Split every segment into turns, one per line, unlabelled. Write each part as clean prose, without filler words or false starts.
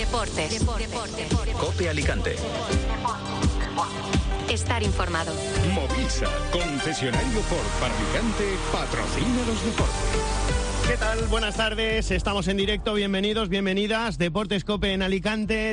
Deportes.
COPE Alicante.
Estar informado.
Movisa, concesionario Ford para Alicante, patrocina los deportes.
¿Qué tal? Buenas tardes, estamos en directo, bienvenidos, bienvenidas. Deportes COPE en Alicante,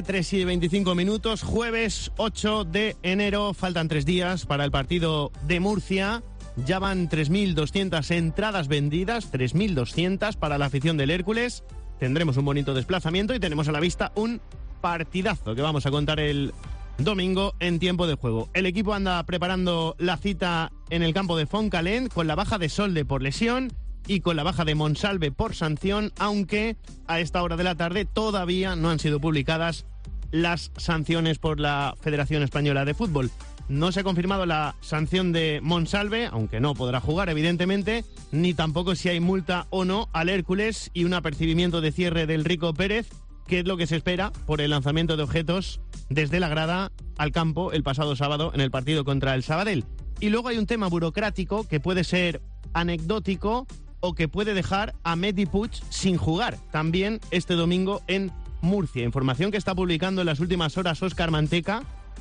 3:25, jueves 8 de enero, faltan 3 días para el partido de Murcia. Ya van 3.200 entradas vendidas, 3.200 para la afición del Hércules. Tendremos un bonito desplazamiento y tenemos a la vista un partidazo que vamos a contar el domingo en tiempo de juego. El equipo anda preparando la cita en el campo de Fontcalent con la baja de Solde por lesión y con la baja de Monsalve por sanción, aunque a esta hora de la tarde todavía no han sido publicadas las sanciones por la Federación Española de Fútbol. No se ha confirmado la sanción de Monsalve, aunque no podrá jugar evidentemente, ni tampoco si hay multa o no al Hércules y un apercibimiento de cierre del Rico Pérez, que es lo que se espera por el lanzamiento de objetos desde la grada al campo el pasado sábado en el partido contra el Sabadell. Y luego hay un tema burocrático que puede ser anecdótico o que puede dejar a Mehdi Puig sin jugar también este domingo en Murcia. Información que está publicando en las últimas horas Óscar Manteca.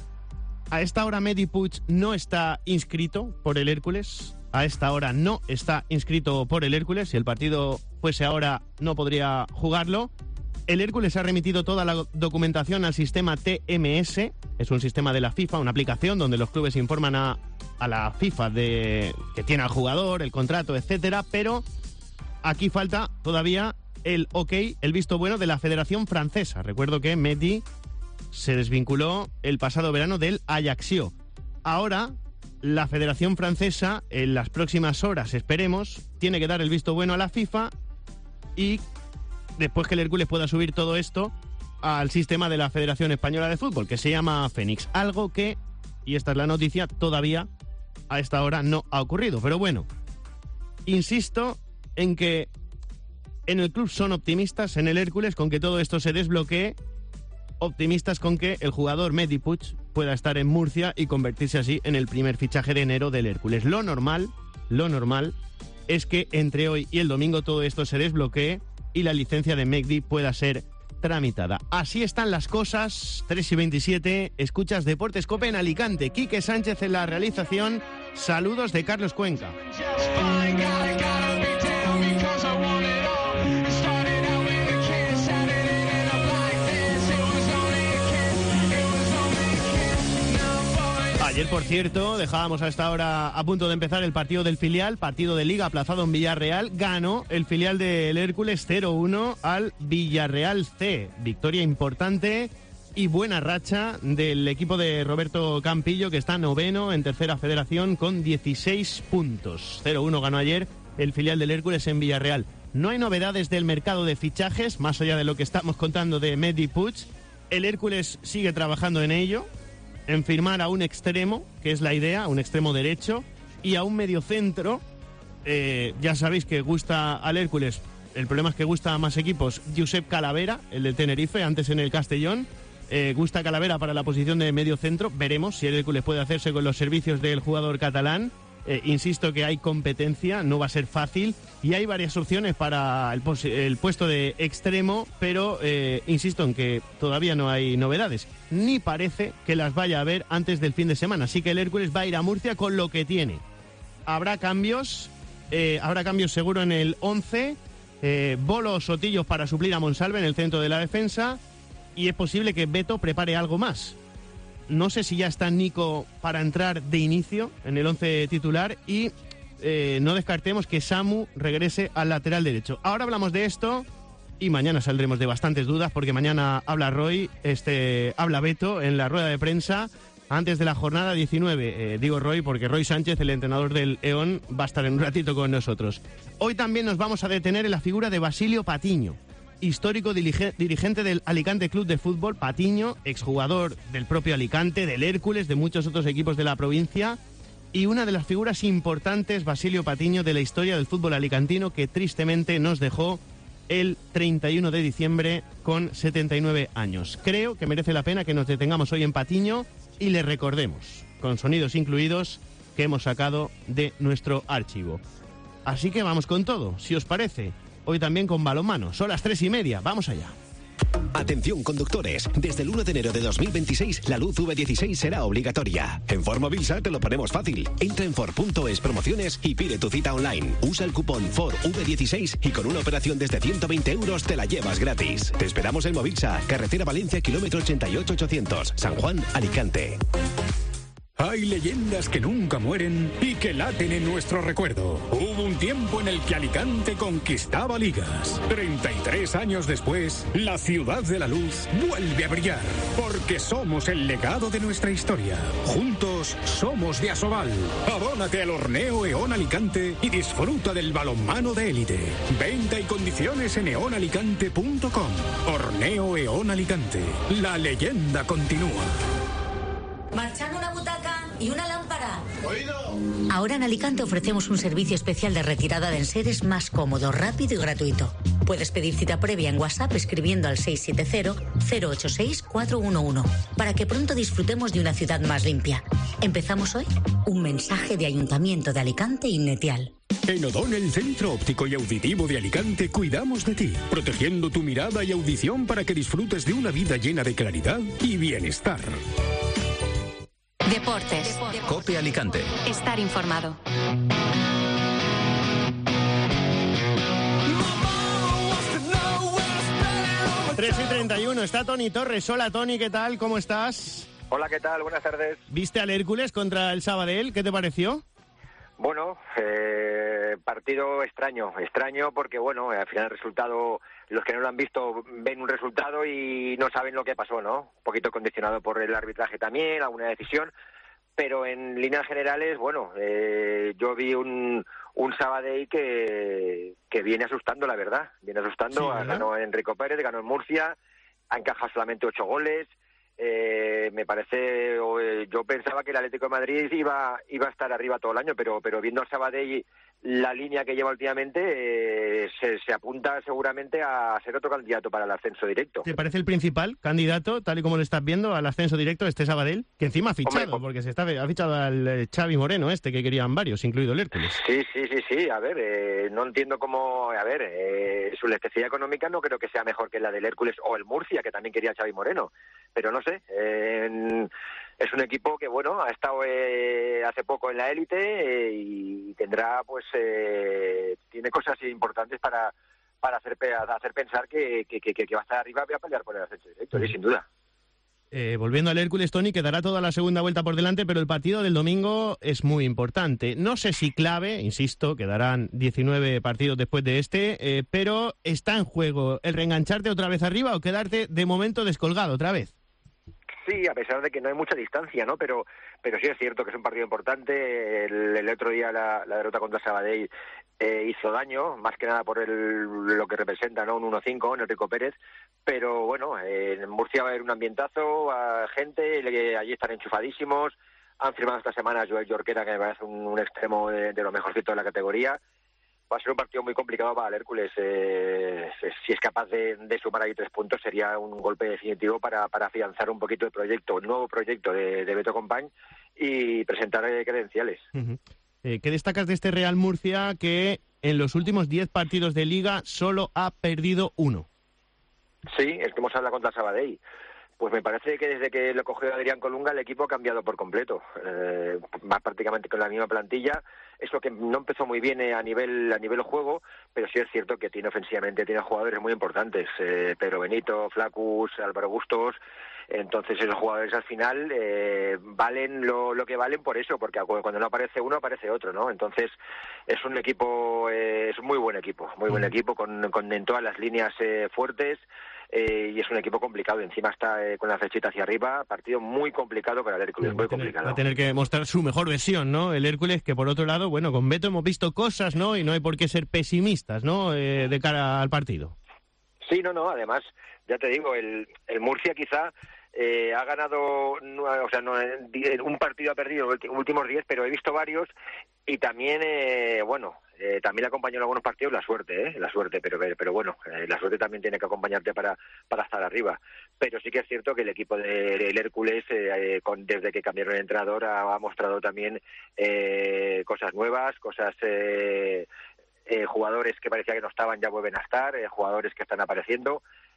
A esta hora Mehdi Puig no está inscrito por el Hércules. A esta hora no está inscrito por el Hércules. Si el partido fuese ahora no podría jugarlo. El Hércules ha remitido toda la documentación al sistema TMS. Es un sistema de la FIFA, una aplicación donde los clubes informan a la FIFA de que tiene al jugador, el contrato, etcétera. Pero aquí falta todavía el ok, el visto bueno de la Federación Francesa. Recuerdo que Mehdi se desvinculó el pasado verano del Ajaccio. Ahora, la Federación Francesa, en las próximas horas, esperemos, tiene que dar el visto bueno a la FIFA y después que el Hércules pueda subir todo esto al sistema de la Federación Española de Fútbol, que se llama Fénix. Algo que, y esta es la noticia, todavía a esta hora no ha ocurrido. Pero bueno, insisto en que en el club son optimistas, en el Hércules, con que todo esto se desbloquee, optimistas con que el jugador Mehdi Puig pueda estar en Murcia y convertirse así en el primer fichaje de enero del Hércules. Lo normal es que entre hoy y el domingo todo esto se desbloquee y la licencia de Mehdi pueda ser tramitada. Así están las cosas. 3:27, escuchas Deportes COPE en Alicante. Quique Sánchez en la realización. Saludos de Carlos Cuenca. Ayer, por cierto, dejábamos a esta hora a punto de empezar el partido del filial, partido de Liga aplazado en Villarreal. Ganó el filial del Hércules 0-1 al Villarreal C. Victoria importante y buena racha del equipo de Roberto Campillo, que está noveno en tercera federación con 16 puntos. 0-1 ganó ayer el filial del Hércules en Villarreal. No hay novedades del mercado de fichajes, más allá de lo que estamos contando de Mehdi Puig. El Hércules sigue trabajando en ello, en firmar a un extremo, que es la idea, un extremo derecho, y a un mediocentro. Ya sabéis que gusta al Hércules, el problema es que gusta a más equipos, Josep Calavera, el del Tenerife, antes en el Castellón. Gusta Calavera para la posición de mediocentro. Veremos si el Hércules puede hacerse con los servicios del jugador catalán. Insisto que hay competencia, no va a ser fácil y hay varias opciones para el puesto de extremo, pero insisto en que todavía no hay novedades, ni parece que las vaya a haber antes del fin de semana, así que el Hércules va a ir a Murcia con lo que tiene. Habrá cambios seguro en el 11, Bolo o Sotillos para suplir a Monsalve en el centro de la defensa y es posible que Beto prepare algo más. No sé si ya está Nico para entrar de inicio en el 11 titular y no descartemos que Samu regrese al lateral derecho. Ahora hablamos de esto y mañana saldremos de bastantes dudas porque mañana habla habla Beto en la rueda de prensa antes de la jornada 19. Digo Roy porque Roy Sánchez, el entrenador del EON, va a estar en un ratito con nosotros. Hoy también nos vamos a detener en la figura de Basilio Patiño, histórico dirigente del Alicante Club de Fútbol. Patiño, exjugador del propio Alicante, del Hércules, de muchos otros equipos de la provincia y una de las figuras importantes, Basilio Patiño, de la historia del fútbol alicantino, que tristemente nos dejó el 31 de diciembre con 79 años. Creo que merece la pena que nos detengamos hoy en Patiño y le recordemos, con sonidos incluidos, que hemos sacado de nuestro archivo. Así que vamos con todo, si os parece. Hoy también con balonmano. Son las 3:30. Vamos allá.
Atención conductores, desde el 1 de enero de 2026 la luz V16 será obligatoria. En Ford Mobilsa te lo ponemos fácil. Entra en Ford.es promociones y pide tu cita online. Usa el cupón Ford V16 y con una operación desde 120 euros te la llevas gratis. Te esperamos en Mobilsa, carretera Valencia, kilómetro 88-800, San Juan, Alicante.
Hay leyendas que nunca mueren y que laten en nuestro recuerdo. Hubo un tiempo en el que Alicante conquistaba ligas. 33 años después, la ciudad de la luz vuelve a brillar. Porque somos el legado de nuestra historia. Juntos somos de Asobal. Abónate al Horneo Eón Alicante y disfruta del balonmano de élite. Venta y condiciones en eonalicante.com. Horneo Eón Alicante. La leyenda continúa.
Marchando una butaca y una lámpara.
¡Oído!
Ahora en Alicante ofrecemos un servicio especial de retirada de enseres más cómodo, rápido y gratuito. Puedes pedir cita previa en WhatsApp escribiendo al 670-086-411 para que pronto disfrutemos de una ciudad más limpia. ¿Empezamos hoy? Un mensaje de Ayuntamiento de Alicante y Netial.
En O'Donnell Centro Óptico y Auditivo de Alicante cuidamos de ti, protegiendo tu mirada y audición para que disfrutes de una vida llena de claridad y bienestar.
Deportes.
COPE Alicante.
Estar informado.
Tres y 31, está Toni Torres. Hola Toni, ¿qué tal? ¿Cómo estás?
Hola, ¿qué tal? Buenas tardes.
¿Viste al Hércules contra el Sabadell? ¿Qué te pareció?
Bueno, partido extraño porque, bueno, al final el resultado, los que no lo han visto ven un resultado y no saben lo que pasó, ¿no? Un poquito condicionado por el arbitraje también, alguna decisión, pero en líneas generales, bueno, yo vi un Sabadell que viene asustando, la verdad,
Sí,
ganó Enrico Pérez, ganó en Murcia, ha encajado solamente 8 goles. Me parece, yo pensaba que el Atlético de Madrid iba a estar arriba todo el año, pero viendo a Sabadell la línea que lleva últimamente, se apunta seguramente a ser otro candidato para el ascenso directo.
¿Te parece el principal candidato, tal y como lo estás viendo, al ascenso directo, este Sabadell? Que encima ha fichado, porque ha fichado al Xavi Moreno, que querían varios, incluido el Hércules.
Sí, a ver, no entiendo cómo, su electricidad económica no creo que sea mejor que la del Hércules o el Murcia, que también quería Xavi Moreno, pero no sé, es un equipo que, bueno, ha estado hace poco en la élite y tendrá, pues, tiene cosas importantes para hacer pensar que va a estar arriba y va a pelear por el ascenso directo, sin duda.
Volviendo al Hércules, Toni, quedará toda la segunda vuelta por delante, pero el partido del domingo es muy importante. No sé si clave, insisto, quedarán 19 partidos después de este, pero está en juego el reengancharte otra vez arriba o quedarte de momento descolgado otra vez.
Sí, a pesar de que no hay mucha distancia, ¿no? Pero sí es cierto que es un partido importante. El otro día la derrota contra Sabadell hizo daño, más que nada por lo que representa, ¿no? Un 1-5 en Enrico Pérez. Pero bueno, en Murcia va a haber un ambientazo, gente, allí están enchufadísimos. Han firmado esta semana a Joel Jorquera, que me parece un extremo de lo mejorcito de la categoría. Va a ser un partido muy complicado para el Hércules. Si es capaz de sumar ahí 3 puntos, sería un golpe definitivo para afianzar un poquito el proyecto, un nuevo proyecto de Beto Compañ y presentar credenciales.
Uh-huh. ¿Qué destacas de este Real Murcia que en los últimos 10 partidos de Liga solo ha perdido 1?
Sí, es que hemos hablado contra Sabadell. Pues me parece que desde que lo cogió Adrián Colunga el equipo ha cambiado por completo. Va prácticamente con la misma plantilla. Eso que no empezó muy bien a nivel juego, pero sí es cierto que ofensivamente tiene jugadores muy importantes. Pedro Benito, Flacus, Álvaro Bustos. Entonces esos jugadores al final valen lo que valen por eso, porque cuando no aparece uno aparece otro, ¿no? Entonces es un equipo, es un muy buen equipo con en todas las líneas fuertes. Y es un equipo complicado, encima está con la flechita hacia arriba, partido muy complicado para el Hércules, muy complicado.
Va a tener que mostrar su mejor versión, ¿no? El Hércules, que por otro lado, bueno, con Beto hemos visto cosas, ¿no? Y no hay por qué ser pesimistas, ¿no? De cara al partido.
Sí, no, además, ya te digo, el Murcia quizá ha ganado, un partido ha perdido los últimos 10, pero he visto varios y también, también le acompañó en algunos partidos la suerte, pero bueno, la suerte también tiene que acompañarte para estar arriba. Pero sí que es cierto que el equipo del Hércules, desde que cambiaron el entrenador, ha mostrado también cosas nuevas, jugadores que parecía que no estaban ya vuelven a estar, jugadores que están apareciendo.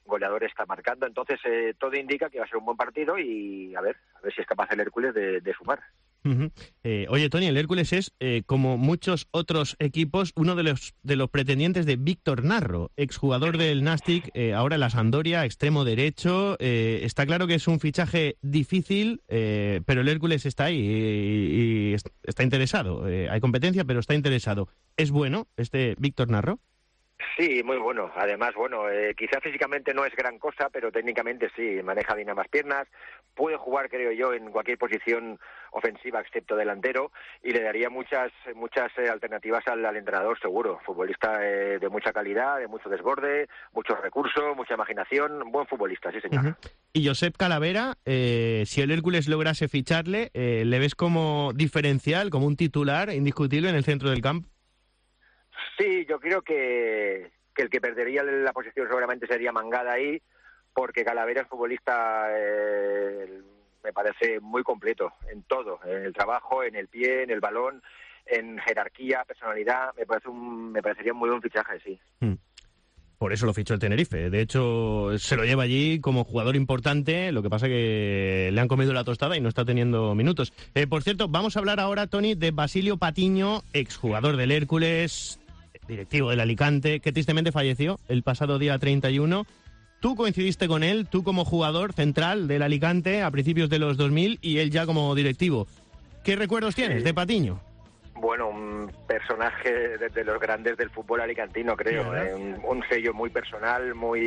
goleador está marcando. Entonces, todo indica que va a ser un buen partido y a ver si es capaz el Hércules de sumar.
Uh-huh. Oye, Toni, el Hércules es, como muchos otros equipos, uno de los pretendientes de Víctor Narro, exjugador del Nàstic, ahora en la Sampdoria, extremo derecho. Está claro que es un fichaje difícil, pero el Hércules está ahí y está interesado. Hay competencia, pero está interesado. ¿Es bueno este Víctor Narro?
Sí, muy bueno. Además, quizá físicamente no es gran cosa, pero técnicamente sí, maneja bien ambas piernas, puede jugar, creo yo, en cualquier posición ofensiva excepto delantero y le daría muchas alternativas al entrenador, seguro. Futbolista de mucha calidad, de mucho desborde, muchos recursos, mucha imaginación, buen futbolista, sí señor.
Uh-huh. Y Josep Calavera, si el Hércules lograse ficharle, ¿le ves como diferencial, como un titular indiscutible en el centro del campo?
Sí, yo creo que el que perdería la posición seguramente sería Mangada ahí, porque Calavera es futbolista, me parece muy completo en todo, en el trabajo, en el pie, en el balón, en jerarquía, personalidad. Me parecería muy buen fichaje, sí.
Por eso lo fichó el Tenerife. De hecho, se lo lleva allí como jugador importante. Lo que pasa que le han comido la tostada y no está teniendo minutos. Por cierto, vamos a hablar ahora, Toni, de Basilio Patiño, exjugador del Hércules, directivo del Alicante, que tristemente falleció el pasado día 31. Tú coincidiste con él, tú como jugador central del Alicante a principios de los 2000 y él ya como directivo. ¿Qué recuerdos tienes de Patiño?
Bueno, un personaje de los grandes del fútbol alicantino, creo. Un sello muy personal,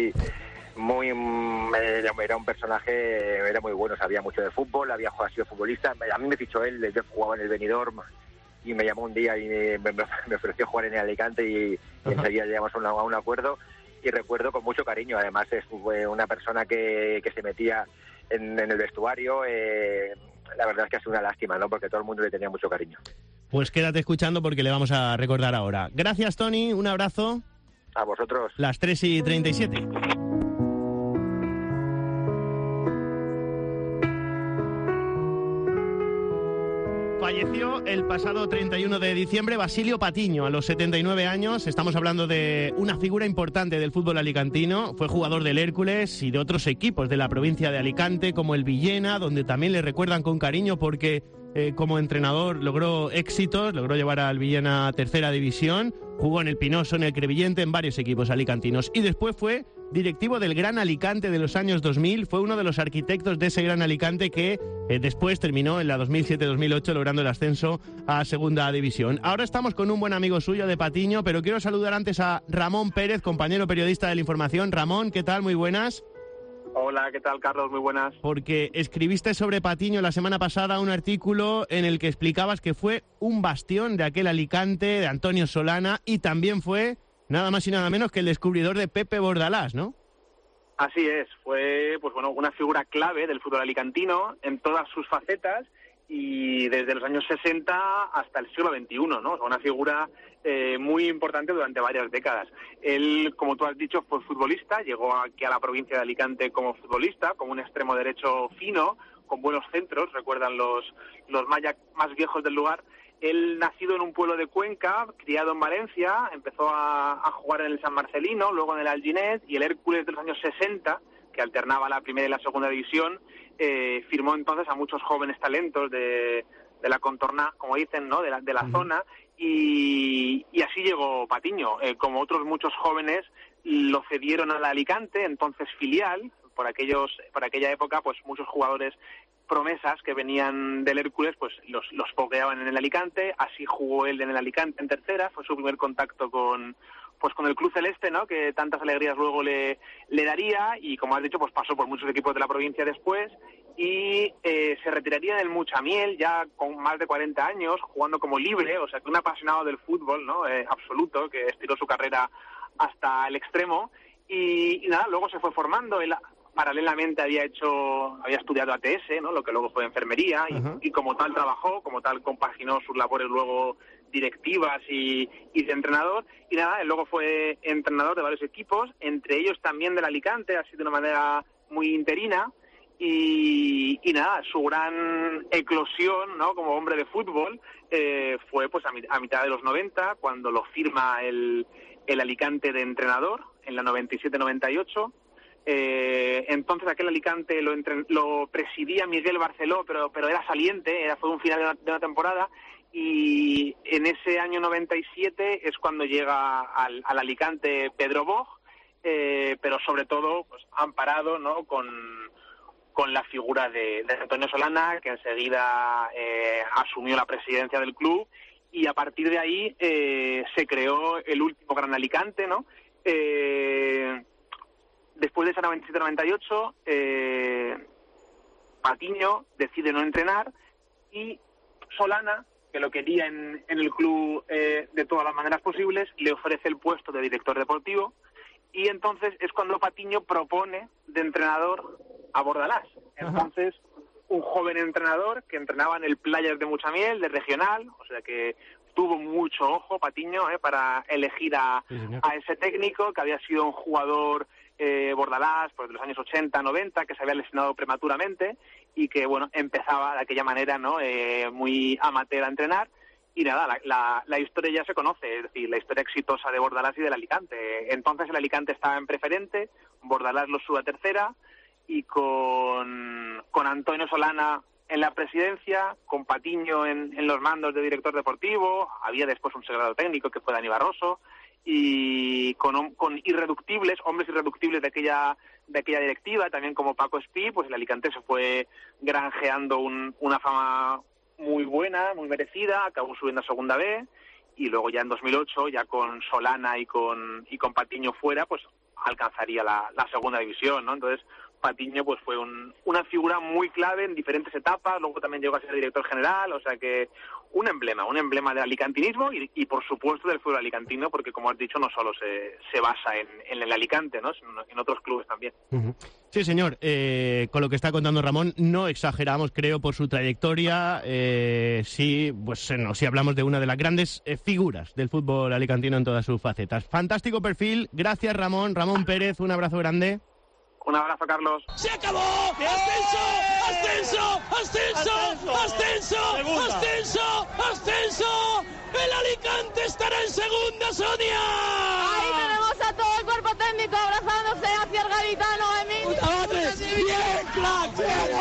era un personaje, era muy bueno, sabía mucho de fútbol, ha sido futbolista. A mí me fichó él, yo jugaba en el Benidorm y me llamó un día y me ofreció jugar en el Alicante y enseguida llegamos a un acuerdo y recuerdo con mucho cariño. Además fue una persona que se metía en el vestuario. La verdad es que ha sido una lástima, ¿no? Porque todo el mundo le tenía mucho cariño.
Pues quédate escuchando porque le vamos a recordar ahora. Gracias, Toni, un abrazo.
A vosotros.
Las 3:37. Falleció el pasado 31 de diciembre Basilio Patiño, a los 79 años. Estamos hablando de una figura importante del fútbol alicantino. Fue jugador del Hércules y de otros equipos de la provincia de Alicante, como el Villena, donde también le recuerdan con cariño porque como entrenador logró éxitos, logró llevar al Villena a tercera división, jugó en el Pinoso, en el Crevillente, en varios equipos alicantinos. Y después fue directivo del Gran Alicante de los años 2000, fue uno de los arquitectos de ese Gran Alicante que después terminó en la 2007-2008 logrando el ascenso a segunda división. Ahora estamos con un buen amigo suyo de Patiño, pero quiero saludar antes a Ramón Pérez, compañero periodista de La Información. Ramón, ¿qué tal? Muy buenas.
Hola, ¿qué tal, Carlos? Muy buenas.
Porque escribiste sobre Patiño la semana pasada un artículo en el que explicabas que fue un bastión de aquel Alicante, de Antonio Solana, y también fue nada más y nada menos que el descubridor de Pepe Bordalás, ¿no?
Así es, fue una figura clave del fútbol alicantino en todas sus facetas y desde los años 60 hasta el siglo XXI, ¿no? Una figura muy importante durante varias décadas. Él, como tú has dicho, fue futbolista, llegó aquí a la provincia de Alicante como futbolista, como un extremo derecho fino, con buenos centros, recuerdan los más viejos del lugar. Él, nacido en un pueblo de Cuenca, criado en Valencia, empezó a jugar en el San Marcelino, luego en el Alginés, y el Hércules de los años 60, que alternaba la primera y la segunda división, firmó entonces a muchos jóvenes talentos de la contorna, como dicen, ¿no? de la zona, y así llegó Patiño. Como otros muchos jóvenes, lo cedieron al Alicante, entonces filial. Por aquella época, pues muchos jugadores promesas que venían del Hércules, pues los fogueaban en el Alicante. Así jugó él en el Alicante en tercera, fue su primer contacto con el Club Celeste, ¿no? Que tantas alegrías luego le daría, y como has dicho, pues pasó por muchos equipos de la provincia después, y se retiraría en el Muchamiel ya con más de 40 años, jugando como libre, o sea, que un apasionado del fútbol, ¿no? Absoluto, que estiró su carrera hasta el extremo, y nada, luego se fue formando. Él paralelamente había estudiado ATS, ¿no? Lo que luego fue enfermería, y como tal trabajó, como tal compaginó sus labores luego directivas y de entrenador, y nada, él luego fue entrenador de varios equipos, entre ellos también del Alicante, así de una manera muy interina, y nada, su gran eclosión, ¿no? Como hombre de fútbol fue pues a mitad de los 90, cuando lo firma el Alicante de entrenador, en la 97-98, Entonces aquel Alicante lo presidía Miguel Barceló, pero era saliente, fue un final de una temporada, y en ese año 97 es cuando llega al Alicante Pedro Bosch, pero sobre todo pues amparado, ¿no?, con la figura de Antonio Solana, que enseguida asumió la presidencia del club, y a partir de ahí se creó el último Gran Alicante, ¿no? Después de esa 97-98, Patiño decide no entrenar, y Solana, que lo quería en el club de todas las maneras posibles, le ofrece el puesto de director deportivo, y entonces es cuando Patiño propone de entrenador a Bordalás. Entonces, un joven entrenador que entrenaba en el Playas de Muchamiel, de regional, o sea que tuvo mucho ojo Patiño para elegir a ese técnico, que había sido un jugador Bordalás pues de los años 80-90, que se había lesionado prematuramente y que bueno empezaba de aquella manera, ¿no?, muy amateur a entrenar. Y nada, la historia ya se conoce, es decir, la historia exitosa de Bordalás y del Alicante. Entonces el Alicante estaba en preferente, Bordalás lo sube a tercera, y con Antonio Solana en la presidencia, con Patiño en los mandos de director deportivo, había después un secretario técnico que fue Dani Barroso, y con hombres irreductibles de aquella directiva, también como Paco Espí, pues el Alicante se fue granjeando una fama muy buena, muy merecida, acabó subiendo a Segunda B, y luego ya en 2008, ya con Solana y con Patiño fuera, pues alcanzaría la Segunda División, ¿no? Entonces Patiño pues fue una figura muy clave en diferentes etapas, luego también llegó a ser director general, o sea que un emblema del alicantinismo y por supuesto del fútbol alicantino, porque como has dicho no solo se basa en el Alicante, ¿no?, sino en otros clubes también.
Sí, señor, con lo que está contando Ramón no exageramos, creo, por su trayectoria. Sí, pues no, sí hablamos de una de las grandes figuras del fútbol alicantino en todas sus facetas. Fantástico perfil, gracias Ramón Pérez, un abrazo grande.
Un abrazo, Carlos.
¡Se acabó! ¡Ascenso! ¡Ascenso! ¡Ascenso! ¡Ascenso! ¡Ascenso! ¡Ascenso! ¡El Alicante estará en segunda, Sonia!
Ahí tenemos a todo el cuerpo técnico abrazándose hacia el gaditano, Emil.
¡Puta madre! ¡Bien, crack!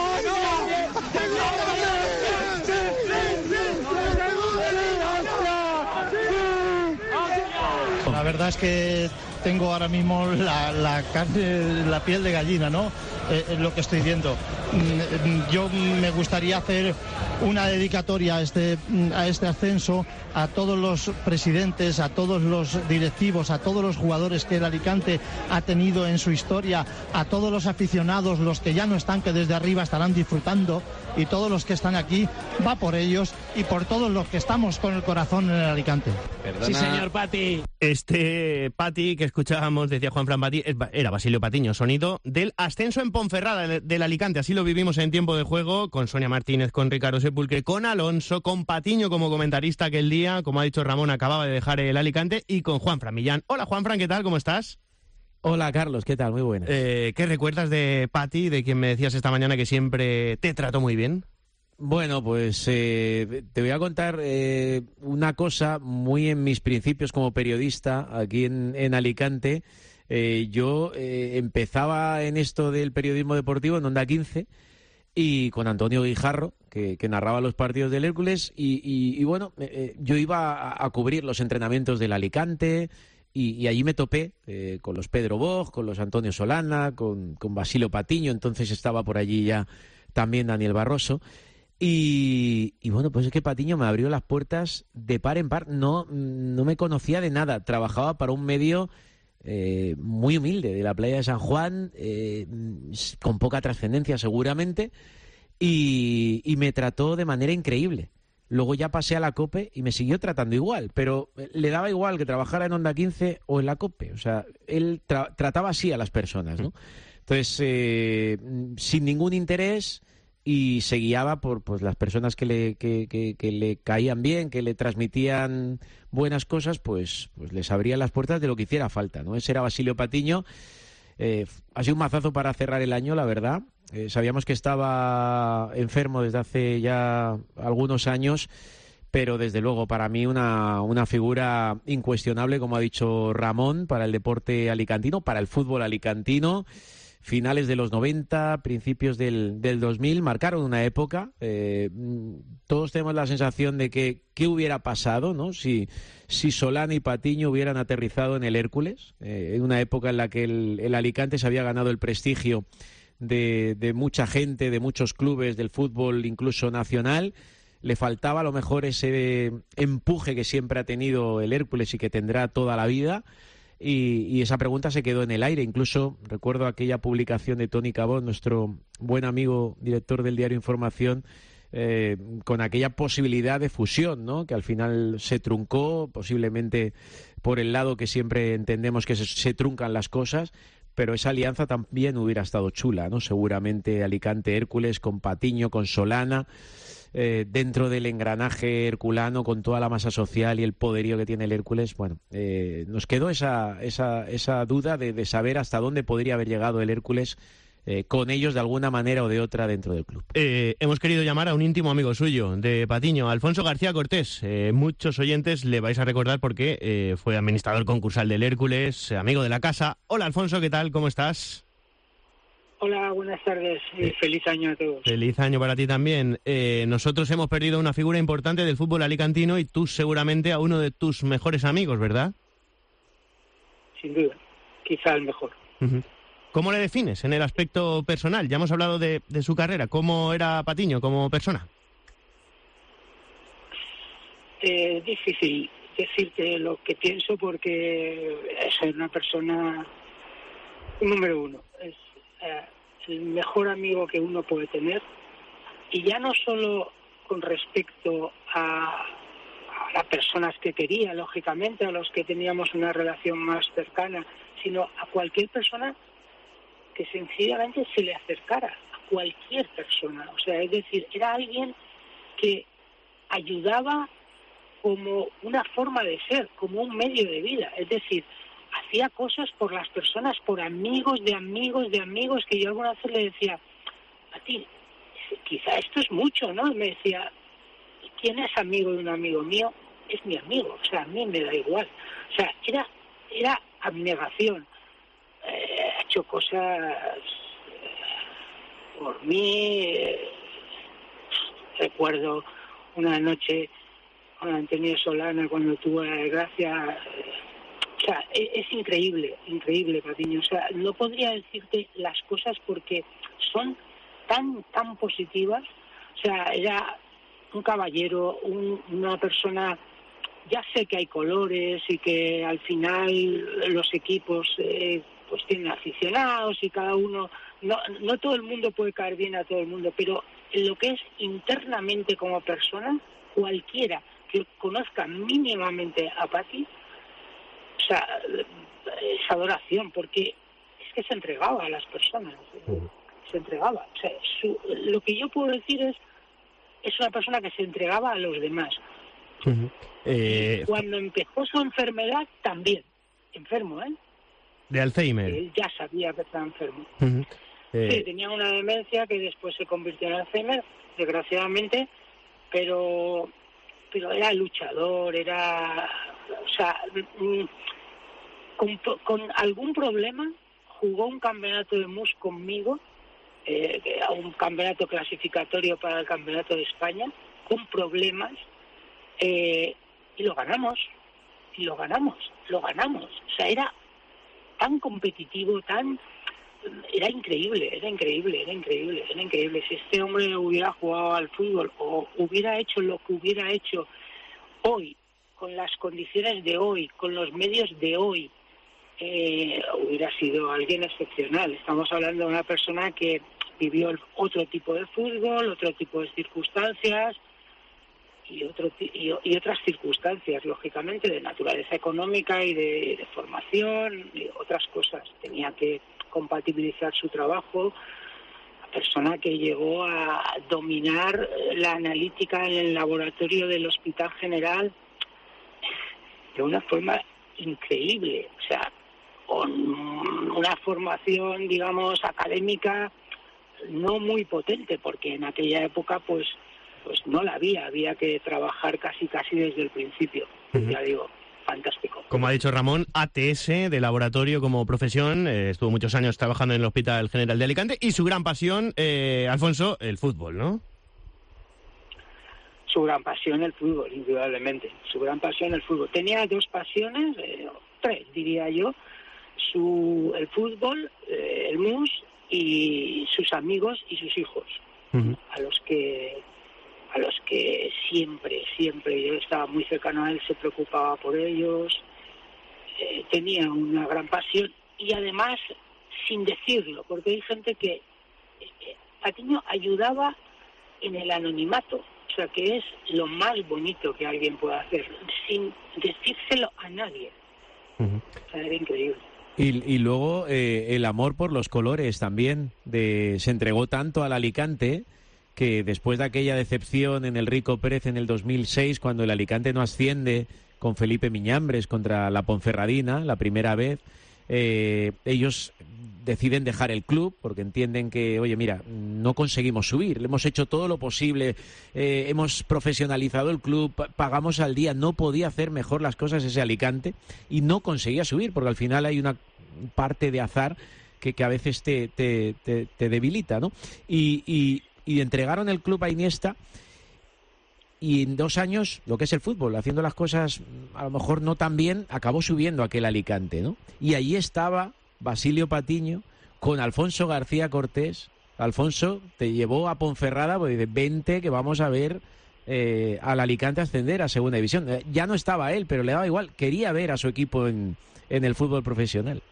La verdad es que tengo ahora mismo la carne, la piel de gallina, ¿no? Lo que estoy viendo. Yo me gustaría hacer una dedicatoria a este ascenso, a todos los presidentes, a todos los directivos, a todos los jugadores que el Alicante ha tenido en su historia, a todos los aficionados, los que ya no están, que desde arriba estarán disfrutando, y todos los que están aquí, va por ellos y por todos los que estamos con el corazón en el Alicante.
Perdona. Sí, señor Pati.
Pati que escuchábamos, decía Juanfran Pati, era Basilio Patiño, sonido del ascenso en Ponferrada del Alicante. Así lo vivimos en tiempo de juego, con Sonia Martínez, con Ricardo Sepulcre, con Alonso, con Patiño como comentarista aquel día, como ha dicho Ramón, acababa de dejar el Alicante, y con Juanfran Millán. Hola Juanfran, ¿qué tal? ¿Cómo estás?
Hola Carlos, ¿qué tal? Muy buenas.
¿Qué recuerdas de Pati, de quien me decías esta mañana que siempre te trató muy bien?
Bueno, pues te voy a contar una cosa muy en mis principios como periodista aquí en Alicante. Yo empezaba en esto del periodismo deportivo en Onda 15 y con Antonio Guijarro, que narraba los partidos del Hércules, y bueno, yo iba a cubrir los entrenamientos del Alicante. Y allí me topé con los Pedro Bosch, con los Antonio Solana, con Basilio Patiño, entonces estaba por allí ya también Daniel Barroso. Y bueno, pues es que Patiño me abrió las puertas de par en par, no me conocía de nada, trabajaba para un medio muy humilde de la playa de San Juan, con poca trascendencia seguramente, y me trató de manera increíble. Luego ya pasé a la COPE y me siguió tratando igual, pero le daba igual que trabajara en Onda 15 o en la COPE. O sea, él trataba así a las personas, ¿no? Entonces, sin ningún interés, y se guiaba por pues las personas que le caían bien, que le transmitían buenas cosas, pues les abría las puertas de lo que hiciera falta, ¿no? Ese era Basilio Patiño. Ha sido un mazazo para cerrar el año, la verdad. Sabíamos que estaba enfermo desde hace ya algunos años, pero desde luego para mí una figura incuestionable, como ha dicho Ramón, para el deporte alicantino, para el fútbol alicantino. finales de los 90, principios del 2000, marcaron una época. Todos tenemos la sensación de que qué hubiera pasado, ¿no? Si Solana y Patiño hubieran aterrizado en el Hércules, en una época en la que el Alicante se había ganado el prestigio de mucha gente, de muchos clubes del fútbol, incluso nacional. Le faltaba a lo mejor ese empuje que siempre ha tenido el Hércules y que tendrá toda la vida. Y esa pregunta se quedó en el aire. Incluso recuerdo aquella publicación de Tony Cabot, nuestro buen amigo director del diario Información, con aquella posibilidad de fusión, ¿no? Que al final se truncó, posiblemente por el lado que siempre entendemos que se truncan las cosas, pero esa alianza también hubiera estado chula, ¿no? Seguramente Alicante-Hércules con Patiño, con Solana, dentro del engranaje herculano, con toda la masa social y el poderío que tiene el Hércules. Bueno, nos quedó esa duda de saber hasta dónde podría haber llegado el Hércules con ellos de alguna manera o de otra dentro del club.
Hemos querido llamar a un íntimo amigo suyo de Patiño, Alfonso García Cortés. Muchos oyentes le vais a recordar porque fue administrador concursal del Hércules, amigo de la casa. Hola Alfonso, ¿qué tal? ¿Cómo estás?
Hola, buenas tardes y feliz año a todos.
Feliz año para ti también. Nosotros hemos perdido una figura importante del fútbol alicantino y tú seguramente a uno de tus mejores amigos, ¿verdad?
Sin duda, quizá el mejor.
Uh-huh. ¿Cómo le defines en el aspecto personal? Ya hemos hablado de su carrera. ¿Cómo era Patiño como persona?
Es difícil decirte lo que pienso porque es una persona número uno. Es el mejor amigo que uno puede tener. Y ya no solo con respecto a las personas que quería, lógicamente, a los que teníamos una relación más cercana, sino a cualquier persona que sencillamente se le acercara, a cualquier persona. O sea, es decir, era alguien que ayudaba como una forma de ser, como un medio de vida. Es decir, hacía cosas por las personas, por amigos de amigos de amigos, que yo alguna vez le decía, a ti, quizá esto es mucho, ¿no? Y me decía, ¿quién es amigo de un amigo mío? Es mi amigo, o sea, a mí me da igual. O sea, era abnegación. Ha hecho cosas por mí. Recuerdo una noche con Antonio Solana cuando tuvo la desgracia. O sea, es increíble, Patiño. O sea, no podría decirte las cosas porque son tan positivas. O sea, era un caballero, una persona. Ya sé que hay colores y que al final los equipos pues tienen aficionados y cada uno, no todo el mundo puede caer bien a todo el mundo, pero en lo que es internamente como persona, cualquiera que conozca mínimamente a Pati, o sea, es adoración, porque es que se entregaba a las personas, se entregaba. O sea, lo que yo puedo decir es una persona que se entregaba a los demás.
Uh-huh.
Cuando empezó su enfermedad, también, enfermo,
de Alzheimer.
Él ya sabía que estaba enfermo.
Uh-huh.
Sí, tenía una demencia que después se convirtió en Alzheimer, desgraciadamente, pero era luchador, o sea, con algún problema jugó un campeonato de MUS conmigo, un campeonato clasificatorio para el Campeonato de España, con problemas, y lo ganamos. O sea, era tan competitivo, era increíble. Si este hombre hubiera jugado al fútbol o hubiera hecho lo que hubiera hecho hoy, con las condiciones de hoy, con los medios de hoy, hubiera sido alguien excepcional. Estamos hablando de una persona que vivió otro tipo de fútbol, otro tipo de circunstancias y otras circunstancias, lógicamente, de naturaleza económica y de formación y otras cosas. Tenía que compatibilizar su trabajo. La persona que llegó a dominar la analítica en el laboratorio del Hospital General de una forma increíble, o sea, con una formación, digamos, académica no muy potente, porque en aquella época pues no la había que trabajar casi desde el principio. Uh-huh. Ya digo, fantástico.
Como ha dicho Ramón, ATS de laboratorio como profesión, estuvo muchos años trabajando en el Hospital General de Alicante y su gran pasión, Alfonso, el fútbol, ¿no?
Su gran pasión el fútbol, indudablemente. Su gran pasión el fútbol. Tenía dos pasiones, tres diría yo. El fútbol, el mus y sus amigos y sus hijos. Uh-huh. A los que siempre yo estaba muy cercano a él, se preocupaba por ellos, tenía una gran pasión y además sin decirlo, porque hay gente que Patiño ayudaba en el anonimato, o sea que es lo más bonito que alguien puede hacer, sin decírselo a nadie. Uh-huh. O sea, era increíble.
Y luego el amor por los colores también, se entregó tanto al Alicante que después de aquella decepción en el Rico Pérez en el 2006, cuando el Alicante no asciende con Felipe Miñambres contra la Ponferradina, la primera vez, ellos deciden dejar el club porque entienden que, oye, mira, no conseguimos subir, hemos hecho todo lo posible, hemos profesionalizado el club, pagamos al día, no podía hacer mejor las cosas ese Alicante y no conseguía subir porque al final hay una parte de azar que a veces te debilita, ¿no? Y entregaron el club a Iniesta y en 2 años, lo que es el fútbol, haciendo las cosas a lo mejor no tan bien, acabó subiendo aquel Alicante, ¿no? Y allí estaba Basilio Patiño con Alfonso García Cortés. Alfonso te llevó a Ponferrada, pues dice, vente que vamos a ver al Alicante ascender a segunda división. Ya no estaba él, pero le daba igual, quería ver a su equipo en el fútbol profesional.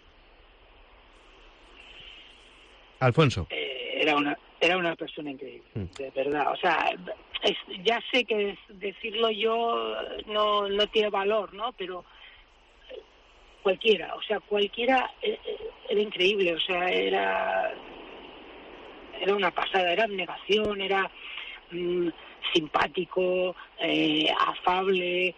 Alfonso.
Era una persona increíble, de verdad. O sea, ya sé que decirlo yo no tiene valor, ¿no? Pero cualquiera era increíble. O sea, era una pasada, era abnegación, era simpático, afable,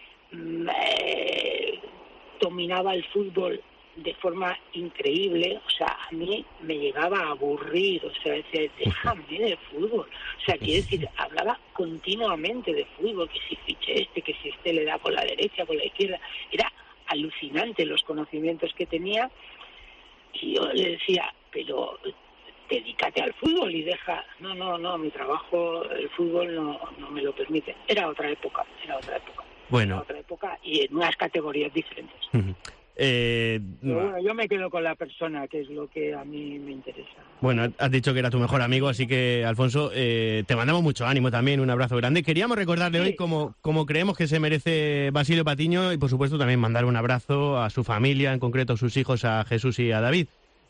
dominaba el fútbol de forma increíble. O sea, a mí me llegaba a aburrir, o sea, decía, déjame de fútbol. O sea, quiere decir, hablaba continuamente de fútbol, que si fiche que si le da por la derecha, por la izquierda. Era alucinante los conocimientos que tenía y yo le decía, pero dedícate al fútbol y deja... No, mi trabajo, el fútbol no me lo permite. Era otra época.
Bueno.
Era otra época y en unas categorías diferentes.
Uh-huh.
Bueno, yo me quedo con la persona, que es lo que a mí me interesa.
Bueno, has dicho que era tu mejor amigo, así que, Alfonso, te mandamos mucho ánimo también, un abrazo grande. Queríamos recordarle hoy como creemos que se merece Basilio Patiño y, por supuesto, también mandar un abrazo a su familia, en concreto a sus hijos, a Jesús y a David.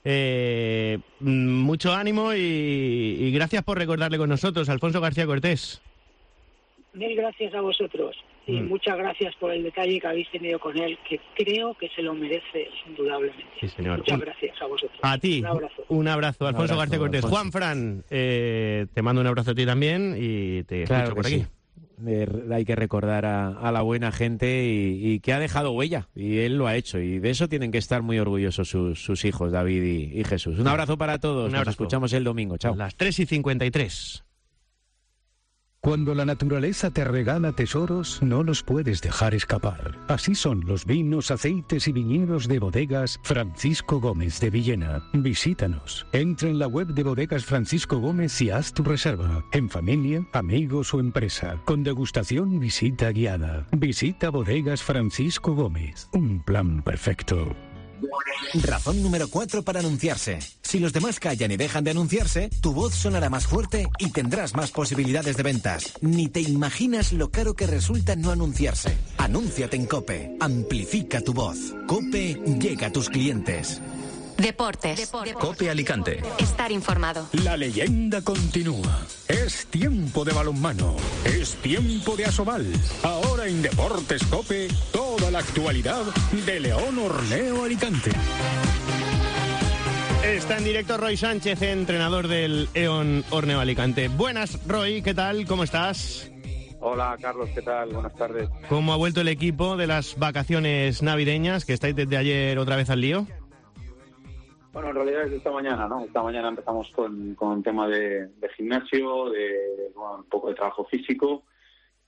Mucho ánimo y gracias por recordarle con nosotros, Alfonso García Cortés.
Mil gracias a vosotros. Y muchas gracias por el detalle que habéis tenido con él, que creo que se lo merece indudablemente.
Sí, señor.
Muchas gracias a vosotros.
A ti, un abrazo. Alfonso García Cortés. Alfonso. Juan Fran, te mando un abrazo a ti también y te escucho por aquí.
Sí. Hay que recordar a la buena gente y que ha dejado huella, y él lo ha hecho, y de eso tienen que estar muy orgullosos sus hijos, David y Jesús. Un abrazo para todos, nos escuchamos el domingo. Chao.
Las 3:53.
Cuando la naturaleza te regala tesoros, no los puedes dejar escapar. Así son los vinos, aceites y viñedos de Bodegas Francisco Gómez de Villena. Visítanos. Entra en la web de Bodegas Francisco Gómez y haz tu reserva. En familia, amigos o empresa. Con degustación, visita guiada. Visita Bodegas Francisco Gómez. Un plan perfecto.
Razón número 4 para anunciarse. Si los demás callan y dejan de anunciarse, tu voz sonará más fuerte y tendrás más posibilidades de ventas. Ni te imaginas lo caro que resulta no anunciarse. Anúnciate en COPE. Amplifica tu voz. COPE llega a tus clientes.
Deportes. COPE Alicante.
Estar informado.
La leyenda continúa. Es tiempo de balonmano. Es tiempo de Asobal. Ahora en Deportes COPE, toda la actualidad de León Horneo Alicante.
Está en directo Roy Sánchez, entrenador del León Horneo Alicante. Buenas, Roy, ¿qué tal? ¿Cómo estás?
Hola, Carlos, ¿qué tal? Buenas tardes.
¿Cómo ha vuelto el equipo de las vacaciones navideñas, que estáis desde ayer otra vez al lío?
Bueno, en realidad es esta mañana, ¿no? Esta mañana empezamos con un tema de gimnasio, un poco de trabajo físico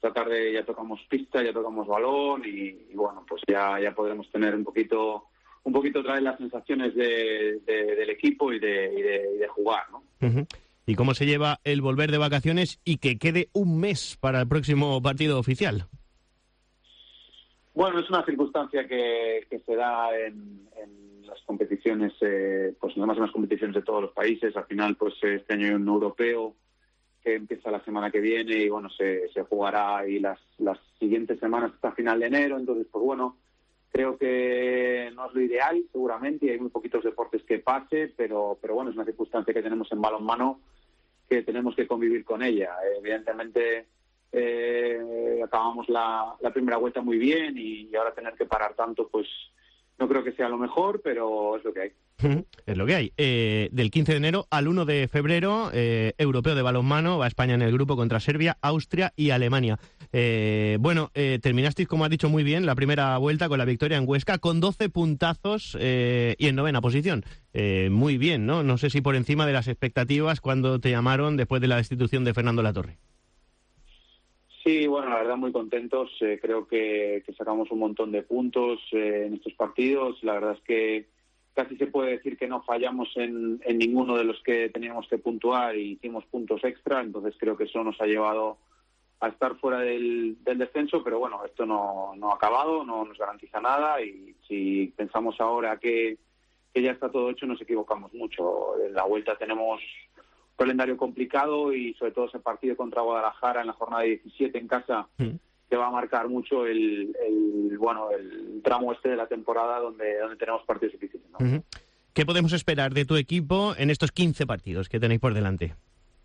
esta tarde ya tocamos pista, ya tocamos balón y bueno, pues ya podremos tener un poquito otra vez las sensaciones del equipo y de jugar, ¿no?
Uh-huh. ¿Y cómo se lleva el volver de vacaciones y que quede un mes para el próximo partido oficial?
Bueno, es una circunstancia que se da en las competiciones, pues en las competiciones de todos los países. Al final, pues este año hay un europeo que empieza la semana que viene y bueno, se jugará ahí las siguientes semanas hasta final de enero. Entonces, pues bueno, creo que no es lo ideal, seguramente, y hay muy poquitos deportes que pase, pero bueno, es una circunstancia que tenemos en balonmano que tenemos que convivir con ella. Evidentemente, acabamos la primera vuelta muy bien y ahora tener que parar tanto, pues no creo que sea lo mejor, pero es lo que hay.
Es lo que hay. Del 15 de enero al 1 de febrero, europeo de balonmano, va España en el grupo contra Serbia, Austria y Alemania. Terminasteis, como has dicho muy bien, la primera vuelta con la victoria en Huesca, con 12 puntazos y en 9ª posición. Muy bien, ¿no? No sé si por encima de las expectativas cuando te llamaron después de la destitución de Fernando Latorre.
Sí, bueno, la verdad muy contentos. Creo que sacamos un montón de puntos en estos partidos. La verdad es que casi se puede decir que no fallamos en ninguno de los que teníamos que puntuar y hicimos puntos extra. Entonces creo que eso nos ha llevado a estar fuera del descenso. Pero bueno, esto no ha acabado, no nos garantiza nada. Y si pensamos ahora que ya está todo hecho, nos equivocamos mucho. En la vuelta tenemos un calendario complicado y sobre todo ese partido contra Guadalajara en la jornada 17 en casa que va a marcar mucho el tramo este de la temporada donde tenemos partidos difíciles, ¿no? Uh-huh.
¿Qué podemos esperar de tu equipo en estos 15 partidos que tenéis por delante?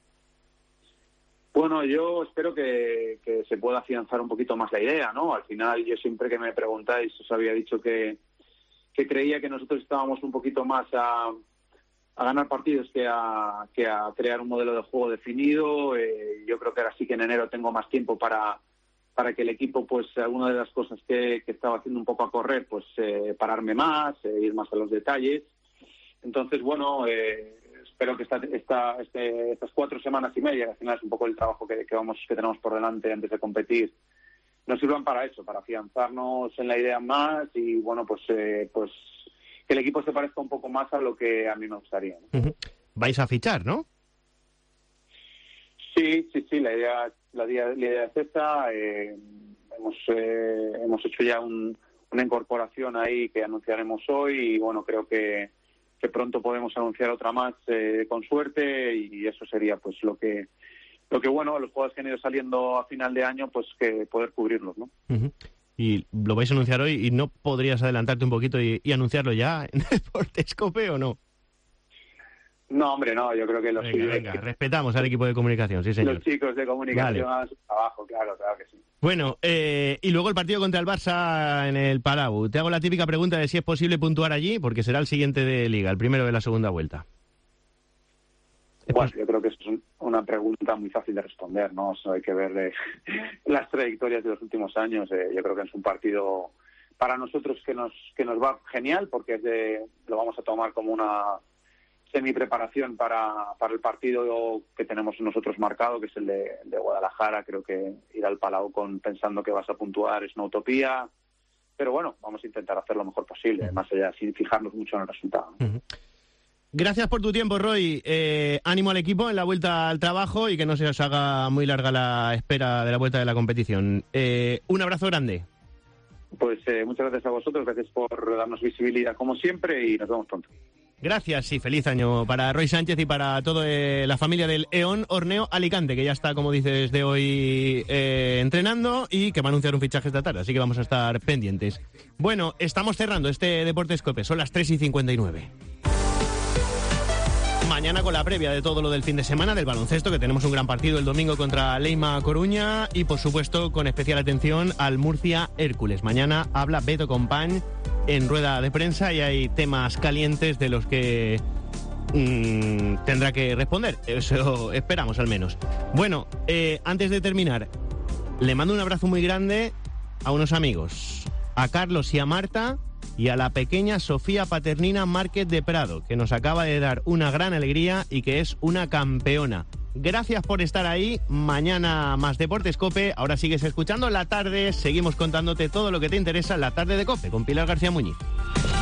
Bueno, yo espero que se pueda afianzar un poquito más la idea, ¿no? Al final, yo siempre que me preguntáis os había dicho que creía que nosotros estábamos un poquito más a ganar partidos que a crear un modelo de juego definido. Yo creo que ahora sí que en enero tengo más tiempo para que el equipo, pues alguna de las cosas que estaba haciendo un poco a correr, pues pararme más, ir más a los detalles. Entonces, bueno, espero que estas 4 semanas y media, que al final es un poco el trabajo que tenemos por delante antes de competir, nos sirvan para eso, para afianzarnos en la idea más y, bueno, pues que el equipo se parezca un poco más a lo que a mí me gustaría, ¿no?
Uh-huh. Vais a fichar, ¿no?
Sí, la idea es esta. Hemos hecho ya una incorporación ahí que anunciaremos hoy y bueno, creo que pronto podemos anunciar otra más con suerte y eso sería pues lo que bueno, los jugadores que han ido saliendo a final de año, pues que poder cubrirlos, ¿no?
Uh-huh. Y lo vais a anunciar hoy y no podrías adelantarte un poquito y anunciarlo ya en Deportes Cope, ¿o no?
No, hombre, no, yo creo que
Venga, respetamos al equipo de comunicación, sí, señor.
Los chicos de comunicación vale. Abajo, claro que sí.
Bueno, y luego el partido contra el Barça en el Palau. Te hago la típica pregunta de si es posible puntuar allí, porque será el siguiente de Liga, el primero de la segunda vuelta.
Bueno, yo creo que es una pregunta muy fácil de responder, ¿no? Eso hay que ver las trayectorias de los últimos años. Yo creo que es un partido para nosotros que nos va genial, porque lo vamos a tomar como una semi-preparación para el partido que tenemos nosotros marcado, que es el de Guadalajara. Creo que ir al Palau pensando que vas a puntuar es una utopía, pero bueno, vamos a intentar hacer lo mejor posible, más allá, sin fijarnos mucho en el resultado, ¿no?
Uh-huh. Gracias por tu tiempo, Roy. Ánimo al equipo en la vuelta al trabajo y que no se os haga muy larga la espera de la vuelta de la competición. Un abrazo grande.
Pues muchas gracias a vosotros, gracias por darnos visibilidad como siempre y nos vemos pronto.
Gracias y feliz año para Roy Sánchez y para toda la familia del E.ON Horneo Alicante, que ya está, como dices, de hoy entrenando y que va a anunciar un fichaje esta tarde, así que vamos a estar pendientes. Bueno, estamos cerrando este Deportes Cope, son las 3:59. Mañana con la previa de todo lo del fin de semana del baloncesto, que tenemos un gran partido el domingo contra Leima Coruña y por supuesto con especial atención al Murcia Hércules. Mañana habla Beto Compañ en rueda de prensa y hay temas calientes de los que tendrá que responder. Eso esperamos al menos. Bueno, antes de terminar, le mando un abrazo muy grande a unos amigos, a Carlos y a Marta, y a la pequeña Sofía Paternina Márquez de Prado, que nos acaba de dar una gran alegría y que es una campeona. gracias por estar ahí. Mañana más Deportes COPE. Ahora sigues escuchando La Tarde. Seguimos contándote todo lo que te interesa en La Tarde de COPE con Pilar García Muñiz.